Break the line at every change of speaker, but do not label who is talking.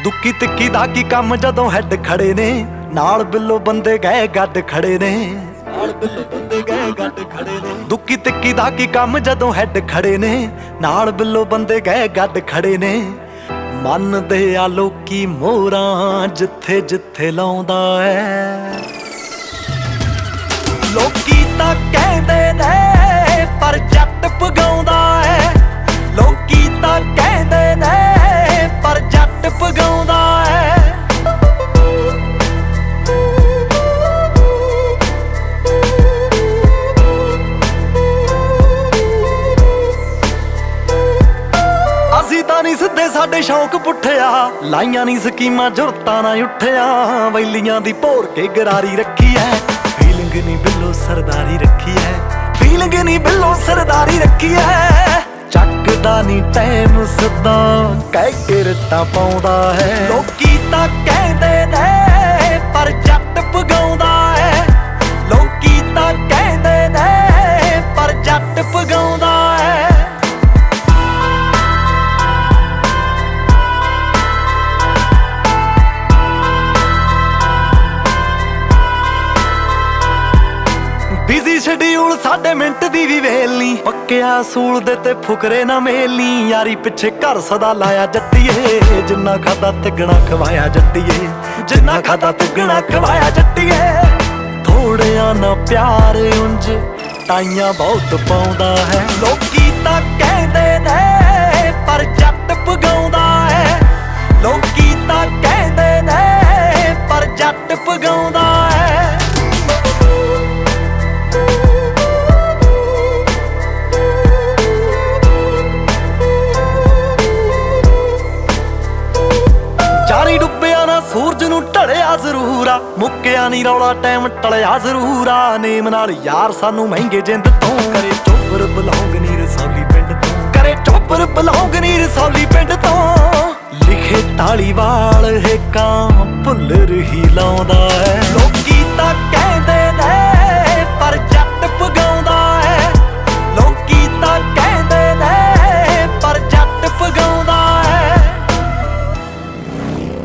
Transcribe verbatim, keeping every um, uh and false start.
ਦੁੱਕੀ ਤਿੱਕੀ ਦਾ ਕੀ ਕੰਮ ਜਦੋਂ ਹੈਡ ਖੜੇ ਨੇ, ਨਾਲ ਬਿੱਲੋ ਬੰਦੇ ਗਏ ਗੱਡ ਖੜੇ ਨੇ, ਨਾਲ ਬਿੱਲੋ ਬੰਦੇ ਗਏ ਗੱਡ ਖੜੇ ਨੇ। ਦੁੱਕੀ ਤਿੱਕੀ ਦਾ ਕੀ ਕੰਮ ਜਦੋਂ ਹੈਡ ਖੜੇ ਨੇ, ਨਾਲ ਬਿੱਲੋ ਬੰਦੇ ਗਏ ਗੱਡ ਖੜੇ ਨੇ। ਮੰਨਦੇ ਆ ਲੋਕੀ ਮੋਹਰਾਂ ਜਿੱਥੇ ਜਿੱਥੇ ਲਾਉਂਦਾ ਐ, ਲੋਕੀ ਤਾਂ ਕਹਿੰਦੇ ਨੇ ਪਰ ਜੱਟ ਪਗਾਉਂਦਾ ਐ, ਲੋਕੀ ਤਾਂ ਕਹਿੰਦੇ ਨੇ ਪਰ ਜੱਟ ਪਗਾਉਂਦਾ ਐ। ਅਸੀਂ ਤਾਂ ਨਹੀਂ ਸਿੱਧੇ ਸਾਡੇ ਸ਼ੌਂਕ ਪੁੱਠਿਆ, ਲਾਈਆਂ ਨਹੀਂ ਸਕੀਮਾਂ ਜੁਰਤਾਂ ਨਾ ਉੱਠਿਆ, ਵੈਲੀਆਂ ਦੀ ਭੋਰ ਕੇ ਗਰਾਰੀ ਰੱਖੀ ਐ, ਫੀਲਿੰਗ ਨਹੀਂ ਬਿੱਲੋ ਸਰਦਾਰੀ ਰੱਖੀ ਐ, ਫੀਲਿੰਗ ਨਹੀਂ ਬਿੱਲੋ ਸਰਦਾਰੀ ਰੱਖੀ ਐ। ਚੱਕਦਾ ਨਹੀਂ ਟਾਈਮ ਸਦਾ ਕਹਿ ਕੇ ਰੱਟਾਂ ਪਾਉਂਦਾ ਹੈ, ਲੋਕੀ ਤਾਂ ਕਹਿੰਦੇ ਨੇ ਪਰ ਜੱਟ ਪਗਾਉਂਦਾ ਐ, ਲੋਕੀ ਤਾਂ ਕਹਿੰਦੇ ਨੇ ਪਰ ਜੱਟ ਪਗਾਉਂਦਾ ਐ। ਬਿਜ਼ੀ ਸ਼ਡਿਊਲ ਸਾਡੇ ਮਿੰਟ ਦੀ ਵੀ ਵੇਲ ਨੀ, ਪੱਕਿਆ ਸੂਲ ਦੇ ਤੇ ਫੁਕਰੇ ਨਾ ਮੇਲਨੀ, ਯਾਰੀ ਪਿੱਛੇ ਘਰ ਸਦਾ ਲਾਇਆ ਜੱਟੀਏ, ਜਿੰਨਾ ਖਾਦਾ ਤਿੱਗਣਾ ਖਵਾਇਆ ਜੱਟੀਏ, ਜਿੰਨਾ ਖਾਦਾ ਤਿੱਗਣਾ ਖਵਾਇਆ ਜੱਟੀਏ। ਥੋੜਿਆਂ ਨਾ ਪਿਆਰ ਉਂਝ ਟਾਈਆਂ ਬਹੁਤ ਪਾਉਂਦਾ ਹੈ, ਲੋਕੀ ਤਾਂ ਕਹਿੰਦੇ ਨੇ ਪਰ ਜੱਟ ਪਗਾਉਂਦਾ ਹੈ, ਲੋਕੀ ਤਾਂ ਕਹਿੰਦੇ ਨੇ ਪਰ ਜੱਟ ਪਗਾਉਂਦਾ ਹੈ। ਜਾਰੀ ਡੁੱਬਿਆ ਨਾ ਸੂਰਜ ਨੂੰ ਢਲਿਆ ਜ਼ਰੂਰ ਆ, ਮੁੱਕਿਆ ਨਹੀਂ ਰੌਲਾ ਟਾਈਮ ਟਲਿਆ ਜ਼ਰੂਰ ਆ, ਨੇਮ ਨਾਲ ਯਾਰ ਸਾਨੂੰ ਮਹਿੰਗੇ ਜਿੰਦ ਤੋਂ ਕਰੇ ਚੋਬਰ ਬੁਲਾਉ